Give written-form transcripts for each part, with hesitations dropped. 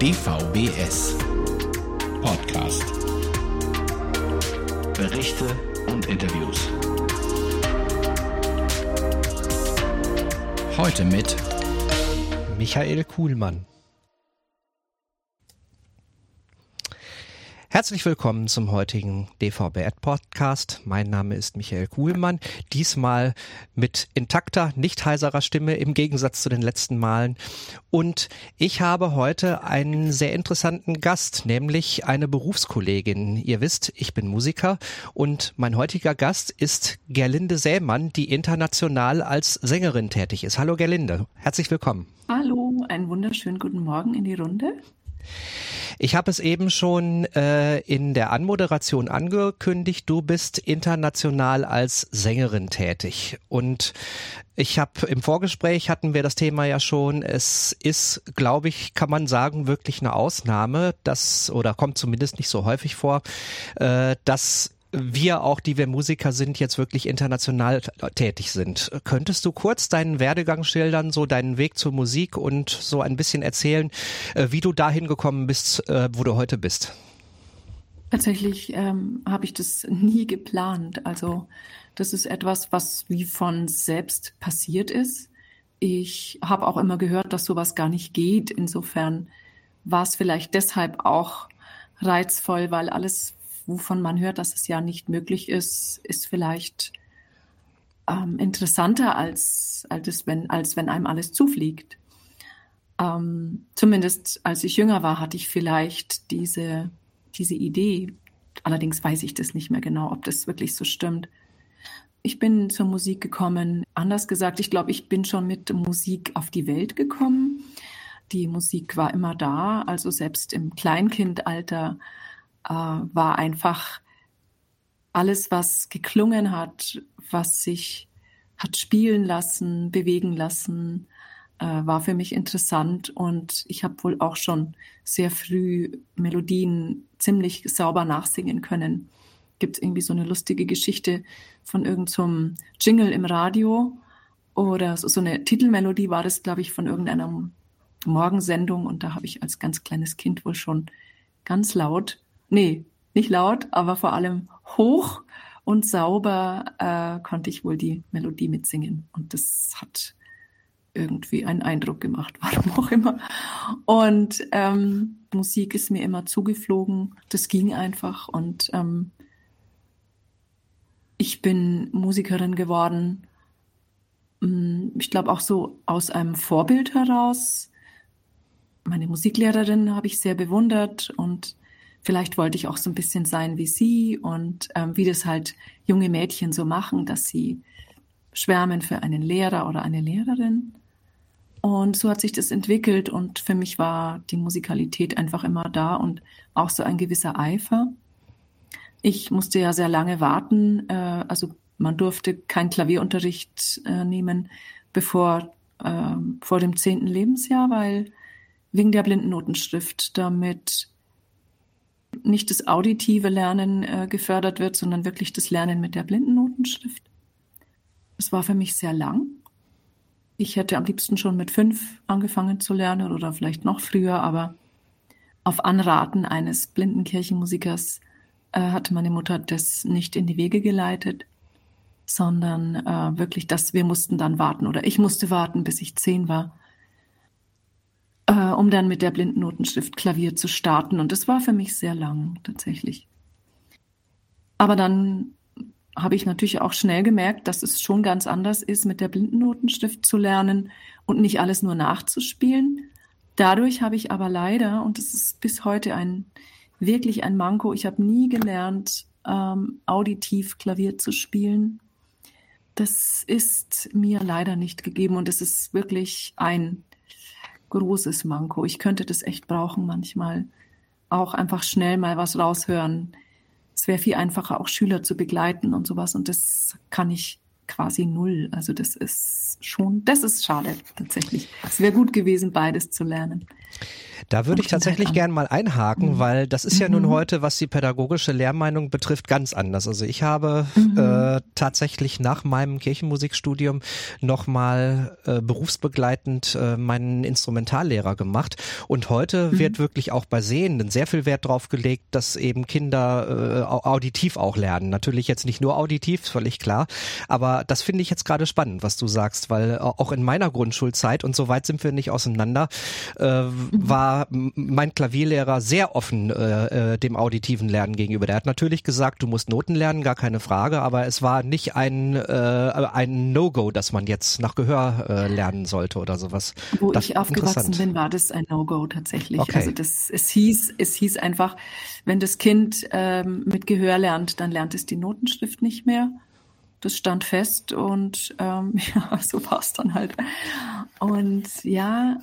DVBS Podcast. Berichte und Interviews. Heute mit Michael Kuhlmann. Herzlich willkommen zum heutigen DVBS-Podcast. Mein Name ist Michael Kuhlmann, diesmal mit intakter, nicht heiserer Stimme im Gegensatz zu den letzten Malen. Und ich habe heute einen sehr interessanten Gast, nämlich eine Berufskollegin. Ihr wisst, ich bin Musiker und mein heutiger Gast ist Gerlinde Sämann, die international als Sängerin tätig ist. Hallo Gerlinde, herzlich willkommen. Hallo, einen wunderschönen guten Morgen in die Runde. Ich habe es eben schon in der Anmoderation angekündigt, du bist international als Sängerin tätig. Und ich habe im Vorgespräch hatten wir das Thema ja schon, es ist, glaube ich, kann man sagen, wirklich eine Ausnahme, oder kommt zumindest nicht so häufig vor, dass wir auch, die wir Musiker sind, jetzt wirklich international tätig sind. Könntest du kurz deinen Werdegang schildern, so deinen Weg zur Musik und so ein bisschen erzählen, wie du dahin gekommen bist, wo du heute bist? Tatsächlich habe ich das nie geplant. Also das ist etwas, was wie von selbst passiert ist. Ich habe auch immer gehört, dass sowas gar nicht geht. Insofern war es vielleicht deshalb auch reizvoll, weil alles, wovon man hört, dass es ja nicht möglich ist, ist vielleicht interessanter, als wenn einem alles zufliegt. Zumindest als ich jünger war, hatte ich vielleicht diese Idee. Allerdings weiß ich das nicht mehr genau, ob das wirklich so stimmt. Ich bin zur Musik gekommen. Anders gesagt, ich glaube, ich bin schon mit Musik auf die Welt gekommen. Die Musik war immer da, also selbst im Kleinkindalter war einfach alles, was geklungen hat, was sich hat spielen lassen, bewegen lassen, war für mich interessant. Und ich habe wohl auch schon sehr früh Melodien ziemlich sauber nachsingen können. Gibt es irgendwie so eine lustige Geschichte von irgend so einem Jingle im Radio oder so eine Titelmelodie war das, glaube ich, von irgendeiner Morgensendung. Und da habe ich als ganz kleines Kind wohl schon ganz laut, nicht laut, aber vor allem hoch und sauber konnte ich wohl die Melodie mitsingen. Und das hat irgendwie einen Eindruck gemacht, warum auch immer. Und Musik ist mir immer zugeflogen. Das ging einfach. Und ich bin Musikerin geworden. Ich glaube auch so aus einem Vorbild heraus. Meine Musiklehrerin habe ich sehr bewundert und vielleicht wollte ich auch so ein bisschen sein wie sie und wie das halt junge Mädchen so machen, dass sie schwärmen für einen Lehrer oder eine Lehrerin. Und so hat sich das entwickelt und für mich war die Musikalität einfach immer da und auch so ein gewisser Eifer. Ich musste ja sehr lange warten, also man durfte keinen Klavierunterricht nehmen vor dem 10. Lebensjahr, weil wegen der Blindennotenschrift, damit nicht das auditive Lernen gefördert wird, sondern wirklich das Lernen mit der Blindennotenschrift. Das war für mich sehr lang. Ich hätte am liebsten schon mit 5 angefangen zu lernen oder vielleicht noch früher, aber auf Anraten eines blinden Kirchenmusikers hatte meine Mutter das nicht in die Wege geleitet, sondern wirklich, wir mussten dann warten oder ich musste warten, bis ich 10 war, um dann mit der Blindennotenschrift Klavier zu starten. Und das war für mich sehr lang, tatsächlich. Aber dann habe ich natürlich auch schnell gemerkt, dass es schon ganz anders ist, mit der Blindennotenschrift zu lernen und nicht alles nur nachzuspielen. Dadurch habe ich aber leider, und das ist bis heute wirklich ein Manko, ich habe nie gelernt, auditiv Klavier zu spielen. Das ist mir leider nicht gegeben und es ist wirklich ein großes Manko. Ich könnte das echt brauchen manchmal. Auch einfach schnell mal was raushören. Es wäre viel einfacher, auch Schüler zu begleiten und sowas. Und das kann ich quasi null. Also das ist schade tatsächlich. Es wäre gut gewesen, beides zu lernen. Da würde ich tatsächlich gern mal einhaken, weil das ist ja nun heute, was die pädagogische Lehrmeinung betrifft, ganz anders. Also ich habe tatsächlich nach meinem Kirchenmusikstudium nochmal berufsbegleitend meinen Instrumentallehrer gemacht und heute wird wirklich auch bei Sehenden sehr viel Wert drauf gelegt, dass eben Kinder auditiv auch lernen. Natürlich jetzt nicht nur auditiv, völlig klar, aber das finde ich jetzt gerade spannend, was du sagst, weil auch in meiner Grundschulzeit, und so weit sind wir nicht auseinander, war mein Klavierlehrer sehr offen dem auditiven Lernen gegenüber. Der hat natürlich gesagt, du musst Noten lernen, gar keine Frage, aber es war nicht ein No-Go, dass man jetzt nach Gehör lernen sollte oder sowas. Wo ich aufgewachsen bin, war das ein No-Go tatsächlich. Okay. Also es hieß einfach, wenn das Kind mit Gehör lernt, dann lernt es die Notenschrift nicht mehr. Das stand fest und ja, so war es dann halt. Und ja,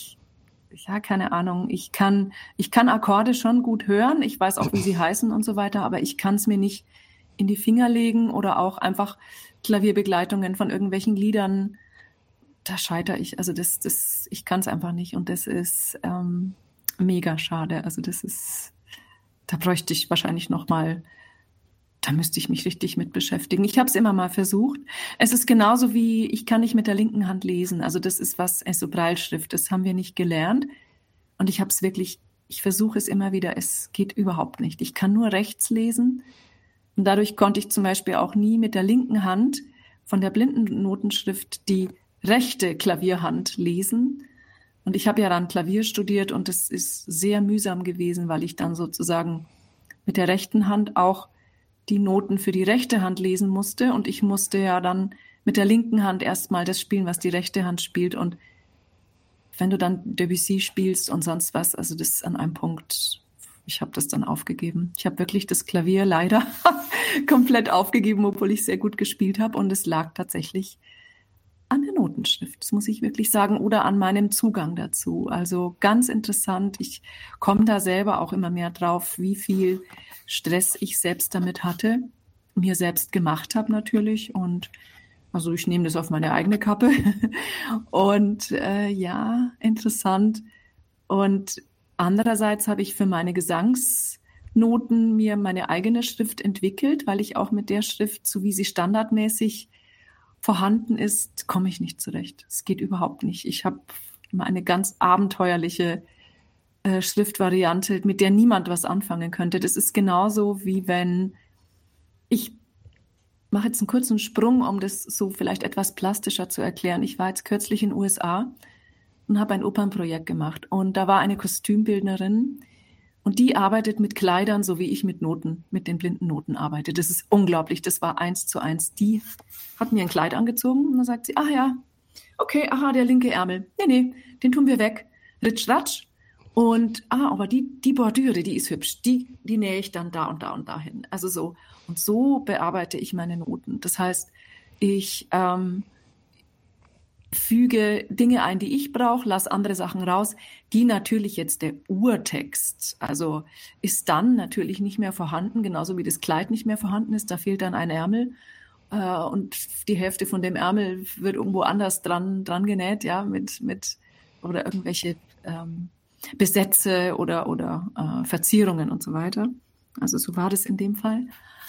keine Ahnung. Ich kann Akkorde schon gut hören. Ich weiß auch, wie sie heißen und so weiter, aber ich kann es mir nicht in die Finger legen oder auch einfach Klavierbegleitungen von irgendwelchen Liedern. Da scheitere ich. Also ich kann es einfach nicht und das ist mega schade. Also da bräuchte ich wahrscheinlich da müsste ich mich richtig mit beschäftigen. Ich habe es immer mal versucht. Es ist genauso wie, ich kann nicht mit der linken Hand lesen. Also das ist so Brailleschrift, das haben wir nicht gelernt. Und ich versuche es immer wieder, es geht überhaupt nicht. Ich kann nur rechts lesen. Und dadurch konnte ich zum Beispiel auch nie mit der linken Hand von der Blindennotenschrift die rechte Klavierhand lesen. Und ich habe ja dann Klavier studiert und es ist sehr mühsam gewesen, weil ich dann sozusagen mit der rechten Hand auch die Noten für die rechte Hand lesen musste und ich musste ja dann mit der linken Hand erstmal das spielen, was die rechte Hand spielt und wenn du dann Debussy spielst und sonst was, also das ist an einem Punkt, ich habe das dann aufgegeben. Ich habe wirklich das Klavier leider komplett aufgegeben, obwohl ich sehr gut gespielt habe und es lag tatsächlich an der Notenschrift, das muss ich wirklich sagen, oder an meinem Zugang dazu. Also ganz interessant, ich komme da selber auch immer mehr drauf, wie viel Stress ich selbst damit hatte, mir selbst gemacht habe natürlich und also ich nehme das auf meine eigene Kappe und ja, interessant. Und andererseits habe ich für meine Gesangsnoten mir meine eigene Schrift entwickelt, weil ich auch mit der Schrift, so wie sie standardmäßig vorhanden ist, komme ich nicht zurecht. Es geht überhaupt nicht. Ich habe immer eine ganz abenteuerliche Schriftvariante, mit der niemand was anfangen könnte. Das ist genauso wie wenn ich mache jetzt einen kurzen Sprung, um das so vielleicht etwas plastischer zu erklären. Ich war jetzt kürzlich in den USA und habe ein Opernprojekt gemacht und da war eine Kostümbildnerin und die arbeitet mit Kleidern, so wie ich mit Noten, mit den blinden Noten arbeite. Das ist unglaublich, das war 1:1. Die hat mir ein Kleid angezogen und dann sagt sie, ach ja, okay, aha, der linke Ärmel. Nee, den tun wir weg. Ritsch, ratsch. Und, aber die Bordüre, die ist hübsch, die nähe ich dann da und da und dahin. Also so. Und so bearbeite ich meine Noten. Das heißt, ich füge Dinge ein, die ich brauche, lasse andere Sachen raus, die natürlich jetzt der Urtext, also ist dann natürlich nicht mehr vorhanden, genauso wie das Kleid nicht mehr vorhanden ist, da fehlt dann ein Ärmel und die Hälfte von dem Ärmel wird irgendwo anders dran genäht, ja, mit oder irgendwelche Besätze oder Verzierungen und so weiter. Also so war das in dem Fall.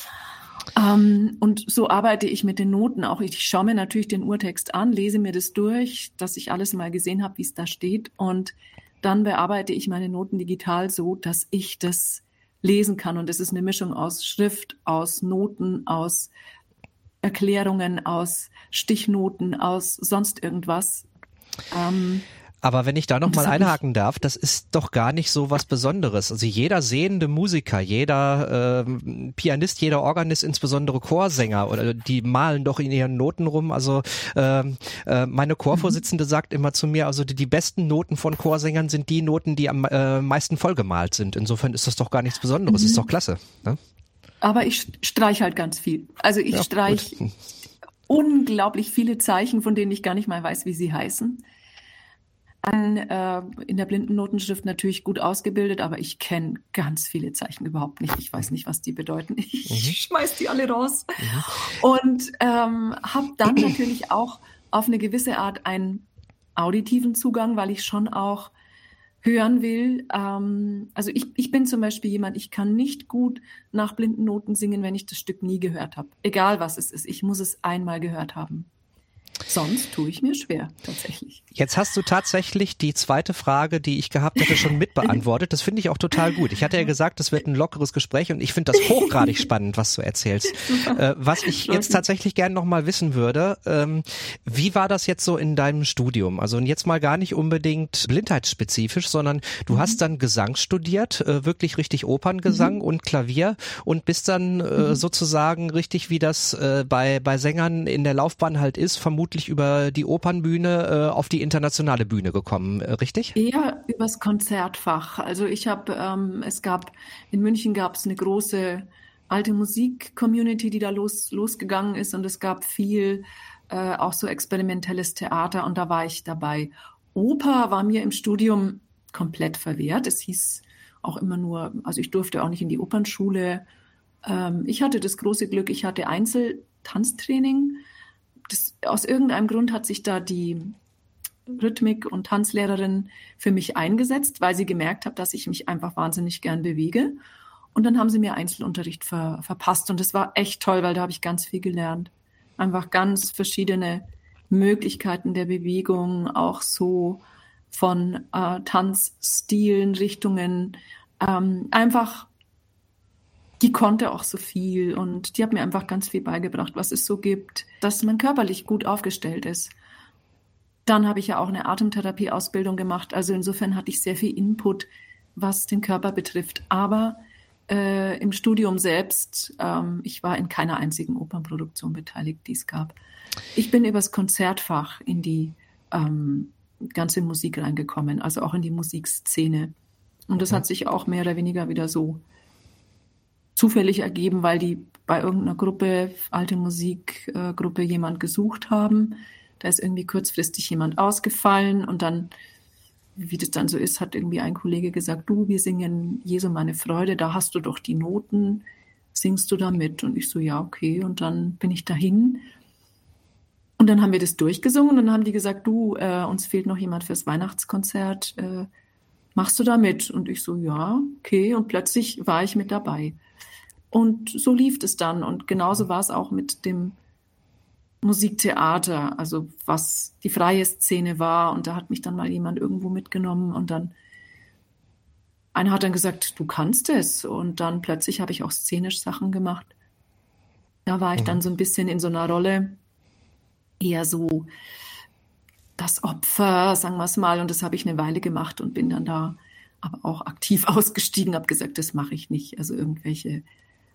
Und so arbeite ich mit den Noten auch. Ich schaue mir natürlich den Urtext an, lese mir das durch, dass ich alles mal gesehen habe, wie es da steht. Und dann bearbeite ich meine Noten digital so, dass ich das lesen kann. Und es ist eine Mischung aus Schrift, aus Noten, aus Erklärungen, aus Stichnoten, aus sonst irgendwas. Aber wenn ich da noch mal einhaken darf, das ist doch gar nicht so was Besonderes. Also jeder sehende Musiker, jeder Pianist, jeder Organist, insbesondere Chorsänger, oder die malen doch in ihren Noten rum. Also meine Chorvorsitzende sagt immer zu mir, also die besten Noten von Chorsängern sind die Noten, die am meisten vollgemalt sind. Insofern ist das doch gar nichts Besonderes. Ist doch klasse. Ne? Aber ich streiche halt ganz viel. Also ich streiche unglaublich viele Zeichen, von denen ich gar nicht mal weiß, wie sie heißen. In der Blindennotenschrift natürlich gut ausgebildet, aber ich kenne ganz viele Zeichen überhaupt nicht. Ich weiß nicht, was die bedeuten. Ich schmeiß die alle raus. Und habe dann natürlich auch auf eine gewisse Art einen auditiven Zugang, weil ich schon auch hören will. Also ich bin zum Beispiel jemand, ich kann nicht gut nach blinden Noten singen, wenn ich das Stück nie gehört habe. Egal was es ist, ich muss es einmal gehört haben. Sonst tue ich mir schwer, tatsächlich. Jetzt hast du tatsächlich die zweite Frage, die ich gehabt hätte, schon mitbeantwortet. Das finde ich auch total gut. Ich hatte ja gesagt, das wird ein lockeres Gespräch und ich finde das hochgradig spannend, was du erzählst. Was ich jetzt tatsächlich gerne noch mal wissen würde, wie war das jetzt so in deinem Studium? Also jetzt mal gar nicht unbedingt blindheitsspezifisch, sondern du hast dann Gesang studiert, wirklich richtig Operngesang und Klavier und bist dann sozusagen richtig, wie das bei Sängern in der Laufbahn halt ist, vermutlich über die Opernbühne auf die internationale Bühne gekommen, richtig? Eher übers Konzertfach. Also ich habe, in München gab es eine große alte Musik-Community, die da losgegangen ist, und es gab viel auch so experimentelles Theater, und da war ich dabei. Oper war mir im Studium komplett verwehrt. Es hieß auch immer nur, also ich durfte auch nicht in die Opernschule. Ich hatte das große Glück, ich hatte Einzeltanztraining. Aus irgendeinem Grund hat sich da die Rhythmik- und Tanzlehrerin für mich eingesetzt, weil sie gemerkt hat, dass ich mich einfach wahnsinnig gern bewege. Und dann haben sie mir Einzelunterricht verpasst. Und das war echt toll, weil da habe ich ganz viel gelernt. Einfach ganz verschiedene Möglichkeiten der Bewegung, auch so von Tanzstilen, Richtungen. Einfach, die konnte auch so viel, und die hat mir einfach ganz viel beigebracht, was es so gibt, dass man körperlich gut aufgestellt ist. Dann habe ich ja auch eine Atemtherapie-Ausbildung gemacht, also insofern hatte ich sehr viel Input, was den Körper betrifft. Aber im Studium selbst, ich war in keiner einzigen Opernproduktion beteiligt, die es gab. Ich bin übers Konzertfach in die ganze Musik reingekommen, also auch in die Musikszene. Und das hat sich auch mehr oder weniger wieder so zufällig ergeben, weil die bei irgendeiner Gruppe, alte Musikgruppe, jemand gesucht haben. Da ist irgendwie kurzfristig jemand ausgefallen, und dann, wie das dann so ist, hat irgendwie ein Kollege gesagt, du, wir singen Jesu meine Freude, da hast du doch die Noten, singst du da mit? Und ich so, ja, okay. Und dann bin ich dahin. Und dann haben wir das durchgesungen, und dann haben die gesagt, du, uns fehlt noch jemand fürs Weihnachtskonzert, machst du da mit? Und ich so, ja, okay. Und plötzlich war ich mit dabei. Und so lief es dann. Und genauso war es auch mit dem Musiktheater, also was die freie Szene war. Und da hat mich dann mal jemand irgendwo mitgenommen, und dann einer hat dann gesagt, du kannst es. Und dann plötzlich habe ich auch szenisch Sachen gemacht. Da war ich dann so ein bisschen in so einer Rolle, eher so das Opfer, sagen wir es mal. Und das habe ich eine Weile gemacht und bin dann da aber auch aktiv ausgestiegen, habe gesagt, das mache ich nicht. Also irgendwelche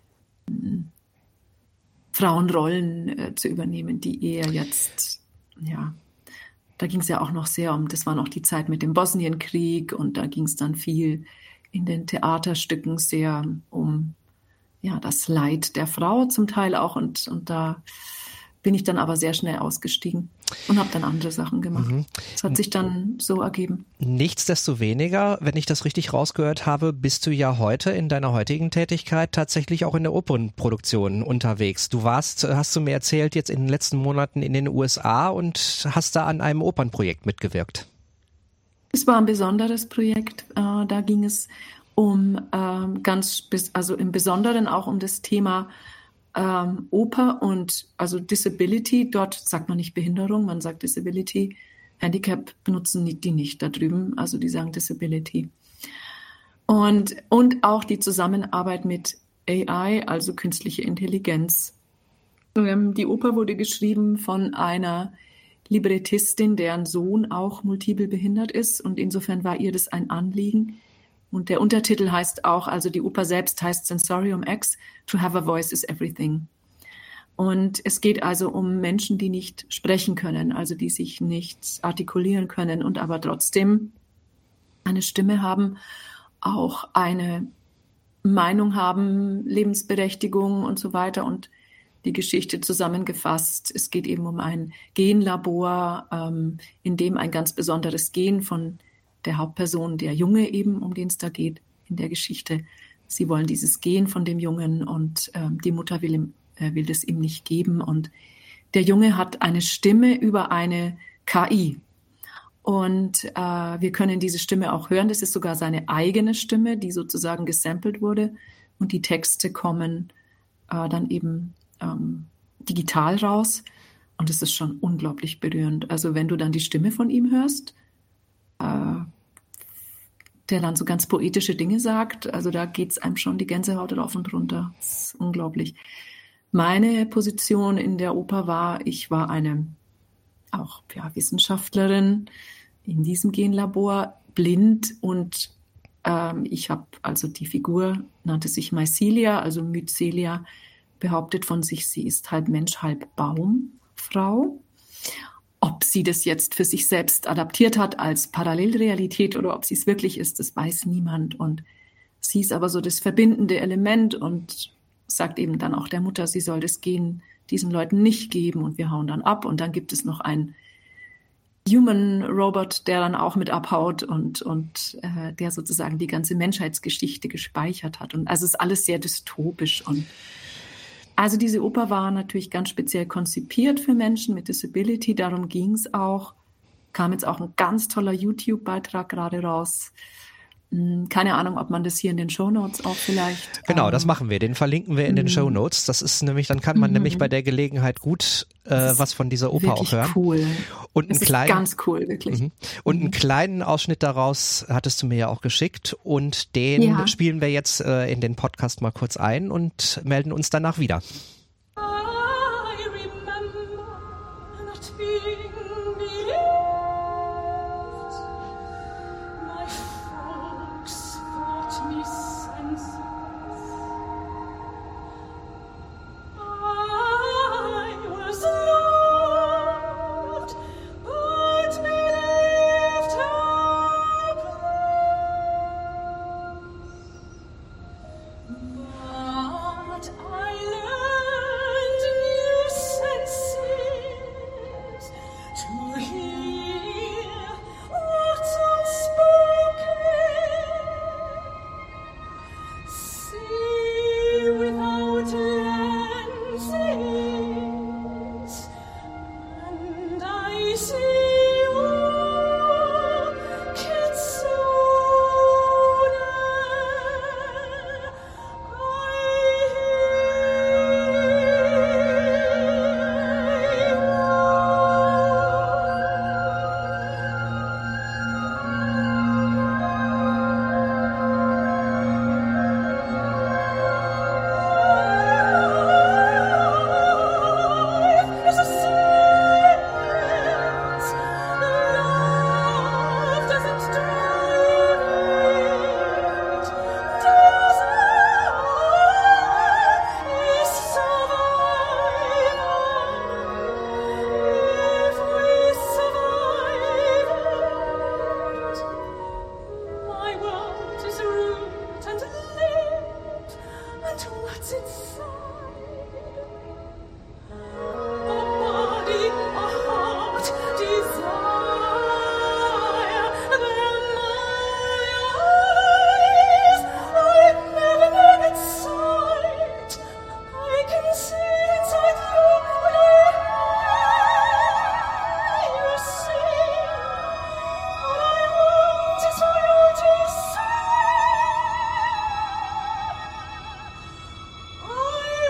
Frauenrollen zu übernehmen, die eher jetzt, ja, da ging es ja auch noch sehr um, das war noch die Zeit mit dem Bosnienkrieg, und da ging es dann viel in den Theaterstücken sehr um, ja, das Leid der Frau zum Teil auch, und da bin ich dann aber sehr schnell ausgestiegen und habe dann andere Sachen gemacht. Das hat sich dann so ergeben. Nichtsdestoweniger, wenn ich das richtig rausgehört habe, bist du ja heute in deiner heutigen Tätigkeit tatsächlich auch in der Opernproduktion unterwegs. Du hast du mir erzählt, jetzt in den letzten Monaten in den USA und hast da an einem Opernprojekt mitgewirkt. Es war ein besonderes Projekt. Da ging es um also im Besonderen auch um das Thema Oper und also Disability. Dort sagt man nicht Behinderung, man sagt Disability. Handicap benutzen die nicht da drüben, also die sagen Disability. Und auch die Zusammenarbeit mit AI, also künstliche Intelligenz. Die Oper wurde geschrieben von einer Librettistin, deren Sohn auch multiple behindert ist, und insofern war ihr das ein Anliegen. Und der Untertitel heißt auch, also die Oper selbst heißt Sensorium X, To have a voice is everything. Und es geht also um Menschen, die nicht sprechen können, also die sich nicht artikulieren können und aber trotzdem eine Stimme haben, auch eine Meinung haben, Lebensberechtigung und so weiter. Und die Geschichte zusammengefasst, es geht eben um ein Genlabor, in dem ein ganz besonderes Gen von der Hauptperson, der Junge eben, um den es da geht in der Geschichte. Sie wollen dieses Gen von dem Jungen, und die Mutter will das ihm nicht geben. Und der Junge hat eine Stimme über eine KI. Und wir können diese Stimme auch hören. Das ist sogar seine eigene Stimme, die sozusagen gesampelt wurde. Und die Texte kommen dann eben digital raus. Und es ist schon unglaublich berührend. Also wenn du dann die Stimme von ihm hörst, der dann so ganz poetische Dinge sagt, also da geht's einem schon die Gänsehaut rauf und runter. Das ist unglaublich. Meine Position in der Oper war, ich war eine auch Wissenschaftlerin in diesem Genlabor, blind, und ich habe, also die Figur nannte sich Mycelia, also Mycelia, behauptet von sich, sie ist halb Mensch, halb Baumfrau. Ob sie das jetzt für sich selbst adaptiert hat als Parallelrealität oder ob sie es wirklich ist, das weiß niemand. Und sie ist aber so das verbindende Element und sagt eben dann auch der Mutter, sie soll das Gen diesen Leuten nicht geben, und wir hauen dann ab. Und dann gibt es noch einen Human Robot, der dann auch mit abhaut und der sozusagen die ganze Menschheitsgeschichte gespeichert hat. Und also es ist alles sehr dystopisch. Und also diese Oper war natürlich ganz speziell konzipiert für Menschen mit Disability. Darum ging es auch. Kam jetzt auch ein ganz toller YouTube-Beitrag gerade raus. Keine Ahnung, ob man das hier in den Shownotes auch vielleicht... Genau, das machen wir. Den verlinken wir in den Shownotes. Das ist nämlich, dann kann man nämlich bei der Gelegenheit gut was von dieser Oper auch hören. Cool. Und das ist ganz cool, wirklich. Und einen kleinen Ausschnitt daraus hattest du mir ja auch geschickt. Und den spielen wir jetzt in den Podcast mal kurz ein und melden uns danach wieder. I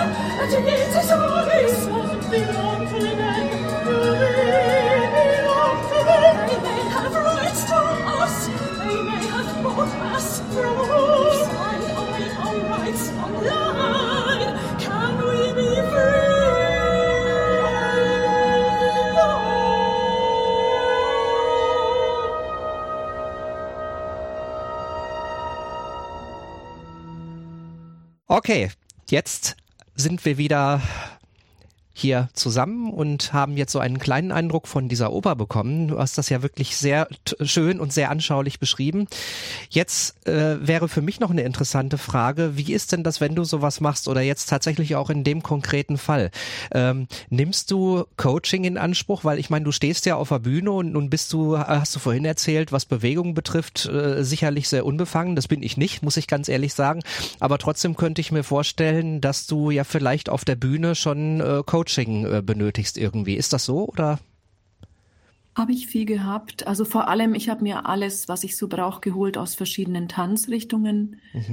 Okay, jetzt sind wir wieder hier zusammen und haben jetzt so einen kleinen Eindruck von dieser Oper bekommen. Du hast das ja wirklich sehr schön und sehr anschaulich beschrieben. Jetzt wäre für mich noch eine interessante Frage, wie ist denn das, wenn du sowas machst oder jetzt tatsächlich auch in dem konkreten Fall? Nimmst du Coaching in Anspruch? Weil ich meine, du stehst ja auf der Bühne und nun hast du vorhin erzählt, was Bewegung betrifft, sicherlich sehr unbefangen. Das bin ich nicht, muss ich ganz ehrlich sagen. Aber trotzdem könnte ich mir vorstellen, dass du ja vielleicht auf der Bühne schon Coaching benötigst irgendwie. Ist das so oder? Habe ich viel gehabt. Also vor allem, ich habe mir alles, was ich so brauche, geholt aus verschiedenen Tanzrichtungen.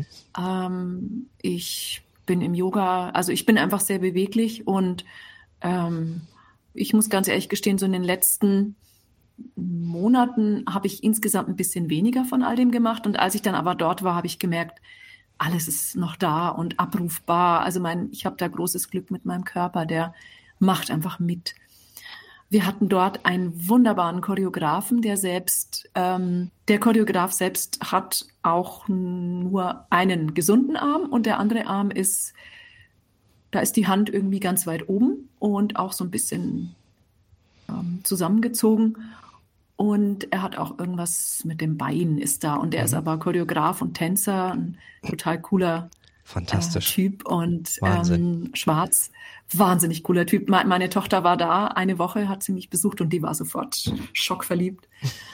Ich bin im Yoga, also ich bin einfach sehr beweglich und ich muss ganz ehrlich gestehen, so in den letzten Monaten habe ich insgesamt ein bisschen weniger von all dem gemacht. Und als ich dann aber dort war, habe ich gemerkt, alles ist noch da und abrufbar. Also ich habe da großes Glück mit meinem Körper, der macht einfach mit. Wir hatten dort einen wunderbaren Choreografen, der Choreograf selbst hat auch nur einen gesunden Arm und der andere Arm da ist die Hand irgendwie ganz weit oben und auch so ein bisschen zusammengezogen. Und er hat auch irgendwas mit dem Bein ist da. Und er ist aber Choreograf und Tänzer, ein total cooler Typ und schwarz. Wahnsinnig cooler Typ. Meine Tochter war da, eine Woche hat sie mich besucht und die war sofort schockverliebt.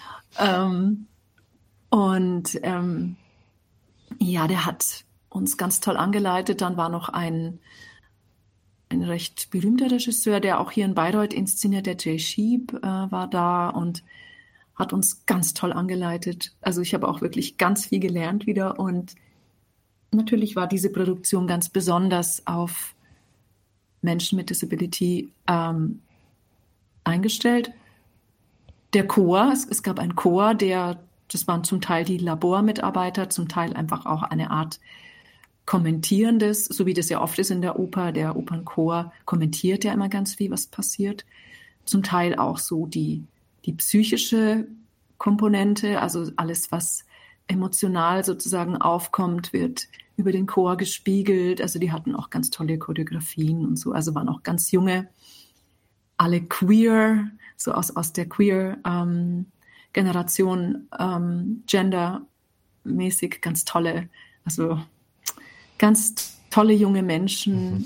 Der hat uns ganz toll angeleitet. Dann war noch ein recht berühmter Regisseur, der auch hier in Bayreuth inszeniert, der Jay Sheep, war da und hat uns ganz toll angeleitet. Also ich habe auch wirklich ganz viel gelernt wieder und natürlich war diese Produktion ganz besonders auf Menschen mit Disability eingestellt. Der Chor, es gab einen Chor, das waren zum Teil die Labormitarbeiter, zum Teil einfach auch eine Art Kommentierendes, so wie das ja oft ist in der Oper. Der Opernchor kommentiert ja immer ganz viel, was passiert. Zum Teil auch so die psychische Komponente, also alles, was emotional sozusagen aufkommt, wird über den Chor gespiegelt. Also die hatten auch ganz tolle Choreografien und so, also waren auch ganz junge, alle queer, so aus der Queer-Generation, gendermäßig ganz tolle, also ganz tolle junge Menschen.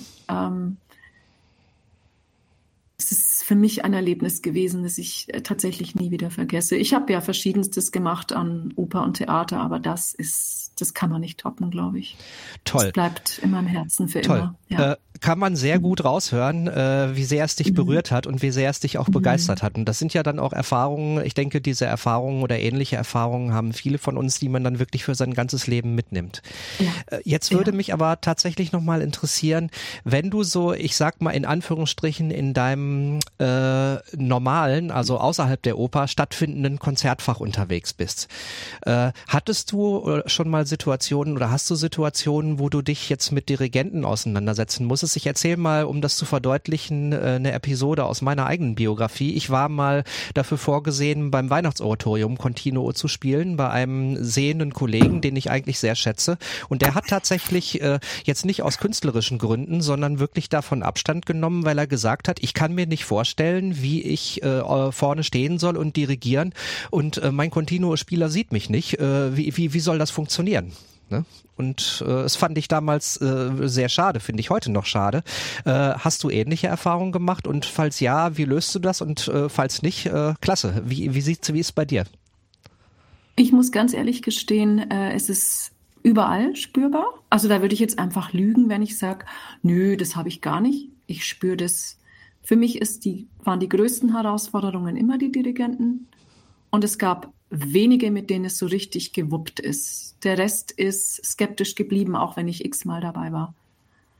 Es ist für mich ein Erlebnis gewesen, das ich tatsächlich nie wieder vergesse. Ich habe ja Verschiedenstes gemacht an Oper und Theater, aber das kann man nicht toppen, glaube ich. Toll. Das bleibt in meinem Herzen für Toll. immer. Ja. Kann man sehr gut raushören, wie sehr es dich berührt hat und wie sehr es dich auch begeistert hat. Und das sind ja dann auch Erfahrungen, ich denke, diese Erfahrungen oder ähnliche Erfahrungen haben viele von uns, die man dann wirklich für sein ganzes Leben mitnimmt. Ja. Jetzt würde mich aber tatsächlich nochmal interessieren, wenn du so, ich sag mal in Anführungsstrichen, in deinem normalen, also außerhalb der Oper stattfindenden Konzertfach unterwegs bist. Hattest du schon mal Situationen oder hast du Situationen, wo du dich jetzt mit Dirigenten auseinandersetzen musstest? Ich erzähle mal, um das zu verdeutlichen, eine Episode aus meiner eigenen Biografie. Ich war mal dafür vorgesehen, beim Weihnachtsoratorium Continuo zu spielen, bei einem sehenden Kollegen, den ich eigentlich sehr schätze. Und der hat tatsächlich jetzt nicht aus künstlerischen Gründen, sondern wirklich davon Abstand genommen, weil er gesagt hat, ich kann mir nicht vorstellen, wie ich vorne stehen soll und dirigieren und mein Continuo-Spieler sieht mich nicht. Wie soll das funktionieren? Ne? Und das fand ich damals sehr schade, finde ich heute noch schade. Hast du ähnliche Erfahrungen gemacht und falls ja, wie löst du das und falls nicht, klasse. Wie ist es bei dir? Ich muss ganz ehrlich gestehen, es ist überall spürbar. Also da würde ich jetzt einfach lügen, wenn ich sage, nö, das habe ich gar nicht. Ich spüre das. Für mich waren die größten Herausforderungen immer die Dirigenten und es gab wenige, mit denen es so richtig gewuppt ist. Der Rest ist skeptisch geblieben, auch wenn ich x-mal dabei war.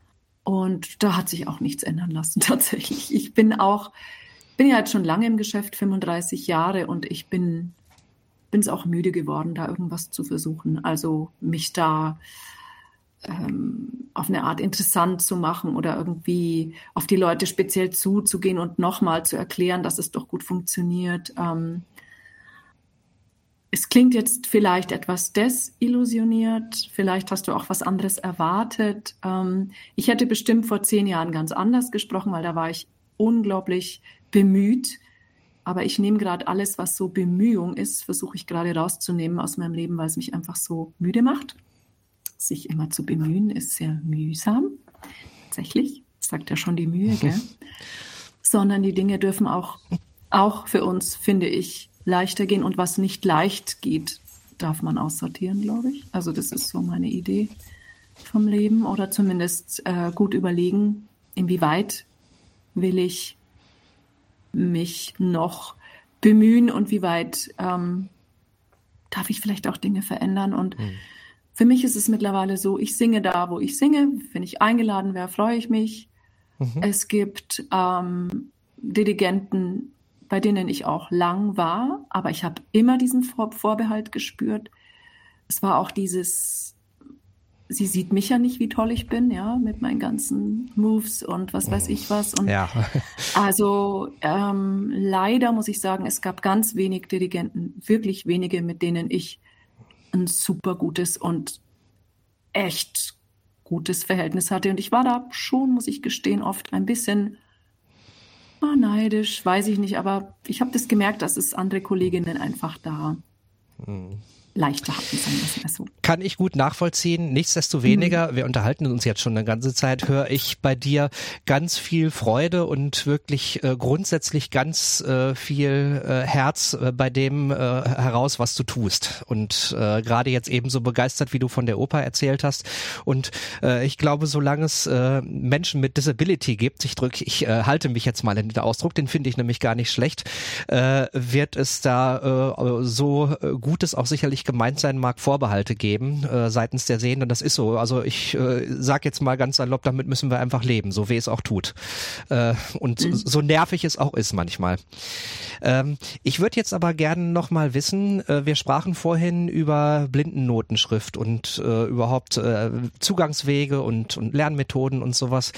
Und da hat sich auch nichts ändern lassen, tatsächlich. Ich bin ja jetzt schon lange im Geschäft, 35 Jahre, und ich bin es auch müde geworden, da irgendwas zu versuchen. Also mich da auf eine Art interessant zu machen oder irgendwie auf die Leute speziell zuzugehen und nochmal zu erklären, dass es doch gut funktioniert. Es klingt jetzt vielleicht etwas desillusioniert, vielleicht hast du auch was anderes erwartet. Ich hätte bestimmt vor 10 Jahren ganz anders gesprochen, weil da war ich unglaublich bemüht. Aber ich nehme gerade alles, was so Bemühung ist, versuche ich gerade rauszunehmen aus meinem Leben, weil es mich einfach so müde macht. Sich immer zu bemühen ist sehr mühsam. Tatsächlich, sagt ja schon die Mühe, gell? Sondern die Dinge dürfen auch für uns, finde ich, leichter gehen. Und was nicht leicht geht, darf man aussortieren, glaube ich. Also das ist so meine Idee vom Leben. Oder zumindest gut überlegen, inwieweit will ich mich noch bemühen und wie weit darf ich vielleicht auch Dinge verändern. Und für mich ist es mittlerweile so, ich singe da, wo ich singe. Wenn ich eingeladen wäre, freue ich mich. Es gibt Dirigenten, bei denen ich auch lang war, aber ich habe immer diesen Vorbehalt gespürt. Es war auch dieses, sie sieht mich ja nicht, wie toll ich bin, ja, mit meinen ganzen Moves und was weiß ich was. Und ja. Also leider muss ich sagen, es gab ganz wenig Dirigenten, wirklich wenige, mit denen ich ein super gutes und echt gutes Verhältnis hatte. Und ich war da schon, muss ich gestehen, oft ein bisschen neidisch, weiß ich nicht, aber ich habe das gemerkt, dass es andere Kolleginnen einfach da leichter hatten, sagen wir es mal so. Kann ich gut nachvollziehen. Nichtsdestoweniger, wir unterhalten uns jetzt schon eine ganze Zeit, höre ich bei dir ganz viel Freude und wirklich grundsätzlich ganz viel Herz bei dem heraus, was du tust. Und gerade jetzt eben so begeistert, wie du von der Oper erzählt hast. Und ich glaube, solange es Menschen mit Disability gibt, ich halte mich jetzt mal in den Ausdruck, den finde ich nämlich gar nicht schlecht, wird es da so gut es auch sicherlich gemeint sein mag, Vorbehalte geben seitens der Sehenden. Das ist so. Also ich sag jetzt mal ganz salopp, damit müssen wir einfach leben, so wie es auch tut. Und so nervig es auch ist manchmal. Ich würde jetzt aber gerne noch mal wissen, wir sprachen vorhin über Blindennotenschrift und überhaupt Zugangswege und Lernmethoden und sowas.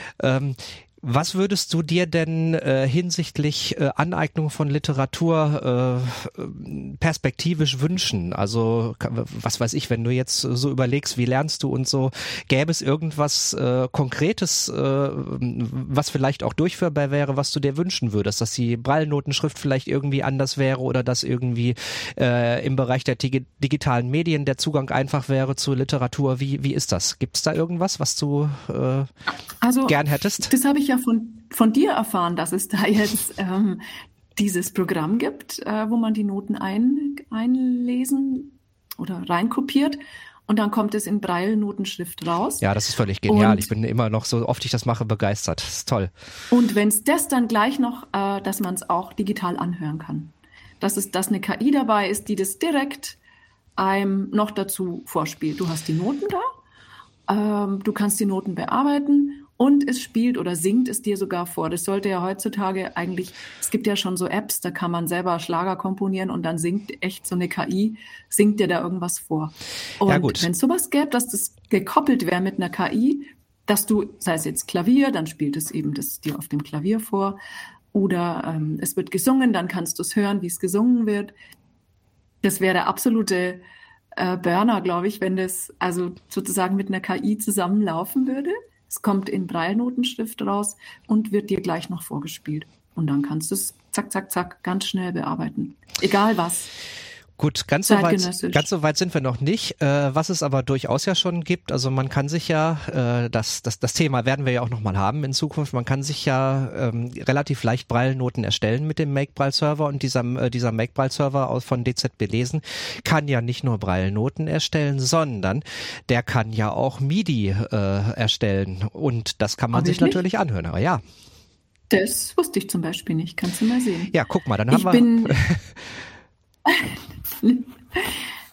Was würdest du dir denn hinsichtlich Aneignung von Literatur perspektivisch wünschen? Also was weiß ich, wenn du jetzt so überlegst, wie lernst du und so, gäbe es irgendwas Konkretes, was vielleicht auch durchführbar wäre, was du dir wünschen würdest, dass die Braillenotenschrift vielleicht irgendwie anders wäre oder dass irgendwie im Bereich der digitalen Medien der Zugang einfach wäre zur Literatur? Wie ist das? Gibt es da irgendwas, was du gern hättest? Das habe ich ja von dir erfahren, dass es da jetzt dieses Programm gibt, wo man die Noten einlesen oder reinkopiert und dann kommt es in Braille-Notenschrift raus. Ja, das ist völlig genial. Ich bin immer noch, so oft ich das mache, begeistert. Das ist toll. Und wenn es das dann gleich noch, dass man es auch digital anhören kann. Dass eine KI dabei ist, die das direkt einem noch dazu vorspielt. Du hast die Noten da, du kannst die Noten bearbeiten und es spielt oder singt es dir sogar vor. Das sollte ja heutzutage eigentlich, es gibt ja schon so Apps, da kann man selber Schlager komponieren und dann singt echt so eine KI, singt dir da irgendwas vor. Und ja, wenn es sowas gäbe, dass das gekoppelt wäre mit einer KI, dass du, sei es jetzt Klavier, dann spielt es eben das dir auf dem Klavier vor oder es wird gesungen, dann kannst du es hören, wie es gesungen wird. Das wäre der absolute Burner, glaube ich, wenn das also sozusagen mit einer KI zusammenlaufen würde. Es kommt in Braille-Notenschrift raus und wird dir gleich noch vorgespielt. Und dann kannst du es zack, zack, zack ganz schnell bearbeiten. Egal was. Gut, ganz so weit sind wir noch nicht. Was es aber durchaus ja schon gibt, also man kann sich ja, das Thema werden wir ja auch nochmal haben in Zukunft, man kann sich ja relativ leicht Braille-Noten erstellen mit dem Make-Braille-Server und dieser Make-Braille-Server von DZB Lesen kann ja nicht nur Braille-Noten erstellen, sondern der kann ja auch MIDI erstellen und das kann man sich natürlich anhören, aber ja. Das wusste ich zum Beispiel nicht, kannst du mal sehen. Ja, guck mal, dann haben wir...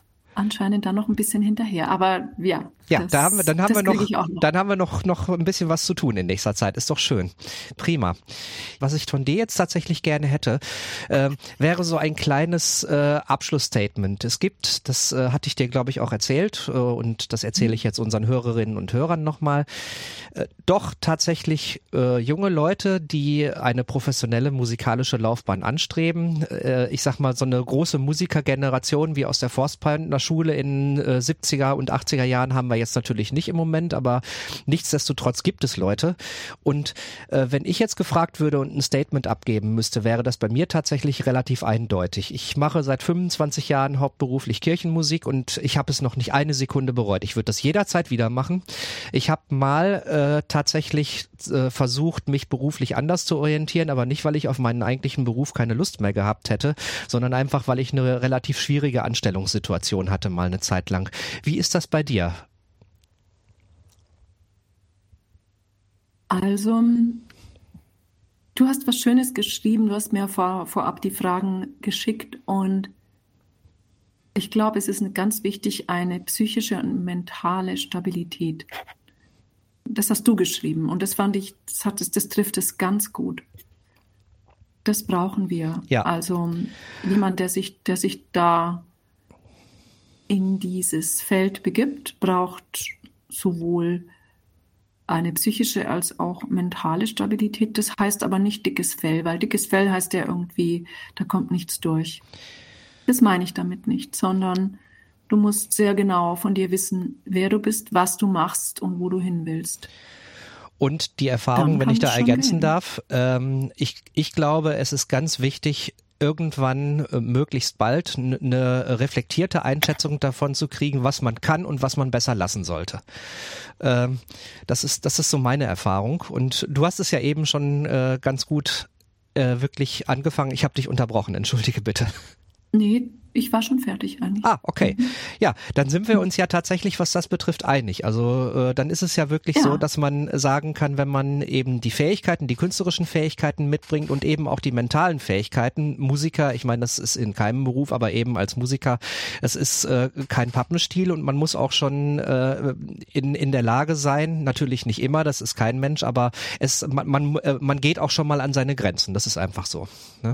anscheinend dann noch ein bisschen hinterher. Aber ja. Ja, dann haben wir noch ein bisschen was zu tun in nächster Zeit. Ist doch schön. Prima. Was ich von dir jetzt tatsächlich gerne hätte, wäre so ein kleines Abschlussstatement. Es gibt, das hatte ich dir, glaube ich, auch erzählt und das erzähle ich jetzt unseren Hörerinnen und Hörern nochmal, doch tatsächlich junge Leute, die eine professionelle musikalische Laufbahn anstreben. Ich sag mal, so eine große Musikergeneration wie aus der Forstbrandner Schule in 70er und 80er Jahren haben wir jetzt natürlich nicht im Moment, aber nichtsdestotrotz gibt es Leute. Und wenn ich jetzt gefragt würde und ein Statement abgeben müsste, wäre das bei mir tatsächlich relativ eindeutig. Ich mache seit 25 Jahren hauptberuflich Kirchenmusik und ich habe es noch nicht eine Sekunde bereut. Ich würde das jederzeit wieder machen. Ich habe mal tatsächlich versucht, mich beruflich anders zu orientieren, aber nicht, weil ich auf meinen eigentlichen Beruf keine Lust mehr gehabt hätte, sondern einfach, weil ich eine relativ schwierige Anstellungssituation hatte, mal eine Zeit lang. Wie ist das bei dir? Also, du hast was Schönes geschrieben, du hast mir vorab die Fragen geschickt und ich glaube, es ist ganz wichtig, eine psychische und mentale Stabilität. Das hast du geschrieben und das fand ich, das trifft es ganz gut. Das brauchen wir. Ja. Also jemand, der sich da in dieses Feld begibt, braucht sowohl eine psychische als auch mentale Stabilität. Das heißt aber nicht dickes Fell, weil dickes Fell heißt ja irgendwie, da kommt nichts durch. Das meine ich damit nicht, sondern du musst sehr genau von dir wissen, wer du bist, was du machst und wo du hin willst. Und die Erfahrung, wenn ich da ergänzen darf, ich glaube, es ist ganz wichtig, irgendwann möglichst bald eine reflektierte Einschätzung davon zu kriegen, was man kann und was man besser lassen sollte. Das ist so meine Erfahrung. Und du hast es ja eben schon ganz gut wirklich angefangen. Ich habe dich unterbrochen, entschuldige bitte. Nee, ich war schon fertig eigentlich. Ah, okay. Ja, dann sind wir uns ja tatsächlich, was das betrifft, einig. Also dann ist es ja wirklich so, dass man sagen kann, wenn man eben die Fähigkeiten, die künstlerischen Fähigkeiten mitbringt und eben auch die mentalen Fähigkeiten, Musiker, ich meine, das ist in keinem Beruf, aber eben als Musiker, es ist kein Pappenstiel und man muss auch schon in der Lage sein, natürlich nicht immer, das ist kein Mensch, aber man geht auch schon mal an seine Grenzen, das ist einfach so, ne?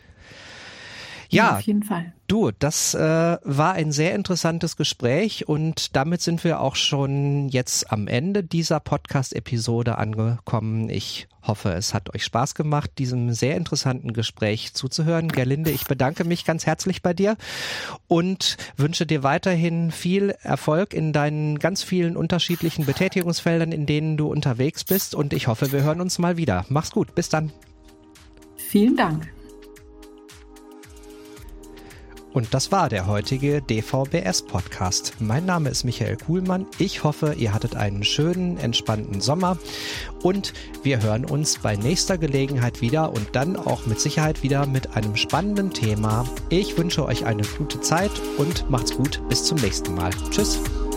Ja, auf jeden Fall. Du, das war ein sehr interessantes Gespräch und damit sind wir auch schon jetzt am Ende dieser Podcast-Episode angekommen. Ich hoffe, es hat euch Spaß gemacht, diesem sehr interessanten Gespräch zuzuhören. Gerlinde, ich bedanke mich ganz herzlich bei dir und wünsche dir weiterhin viel Erfolg in deinen ganz vielen unterschiedlichen Betätigungsfeldern, in denen du unterwegs bist und ich hoffe, wir hören uns mal wieder. Mach's gut, bis dann. Vielen Dank. Und das war der heutige DVBS-Podcast. Mein Name ist Michael Kuhlmann. Ich hoffe, ihr hattet einen schönen, entspannten Sommer und wir hören uns bei nächster Gelegenheit wieder und dann auch mit Sicherheit wieder mit einem spannenden Thema. Ich wünsche euch eine gute Zeit und macht's gut. Bis zum nächsten Mal. Tschüss.